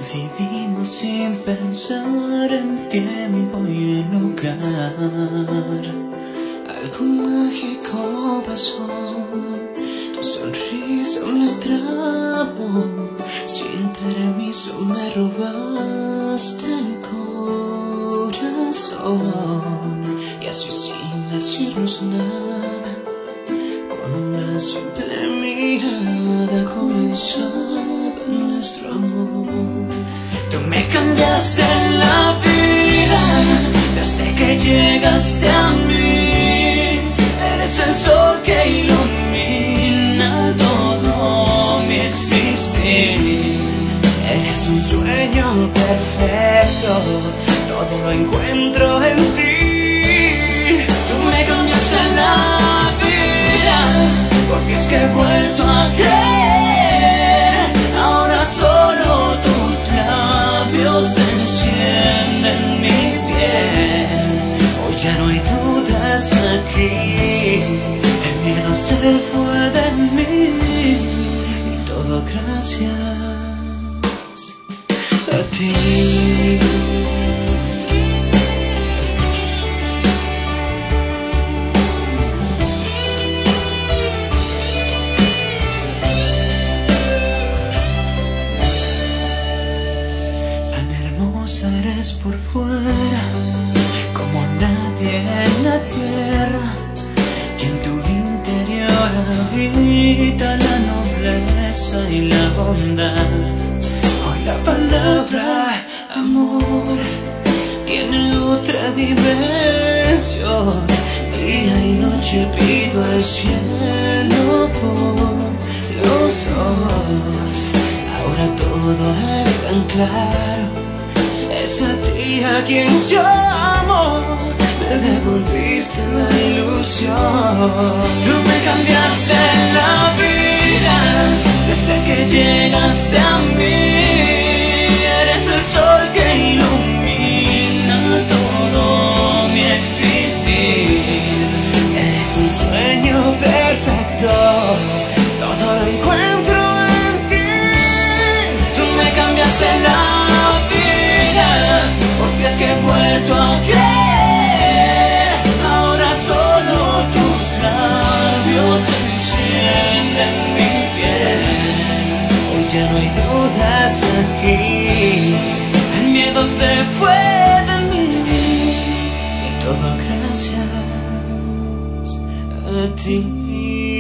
Coincidimos sin pensar en tiempo y en lugar. Algo mágico pasó, tu sonrisa me atrapó. Sin permiso me robaste el corazón. Y así sin decirnos nada, con una simple mirada comenzaba nuestro amor. Tú me cambiaste la vida desde que llegaste a mí. Eres el sol que ilumina todo mi existir. Eres un sueño perfecto, todo lo encuentro en ti. Tú me cambiaste la vida, porque es que he vuelto a creer. Ahora solo tus labios encienden mi piel. Hoy ya no hay dudas aquí, el miedo se fue de mí. Y todo gracias a ti. Eres por fuera como nadie en la tierra, y en tu interior habita la nobleza y la bondad. Hoy la palabra amor tiene otra dimensión. Día y noche pido al cielo por los ojos. Ahora todo es tan claro. Es a ti a quien yo amo, me devolviste la ilusión. Tú me cambiaste la vida desde que llegaste a mí. Eres el sol que ilumina todo mi existir. Eres un sueño perfecto, todo lo encuentro en ti. Tú me cambiaste la vida, porque es que he vuelto a creer. Ahora solo tus labios encienden mi piel. Hoy ya no hay dudas aquí, el miedo se fue de mí. Y todo gracias a ti.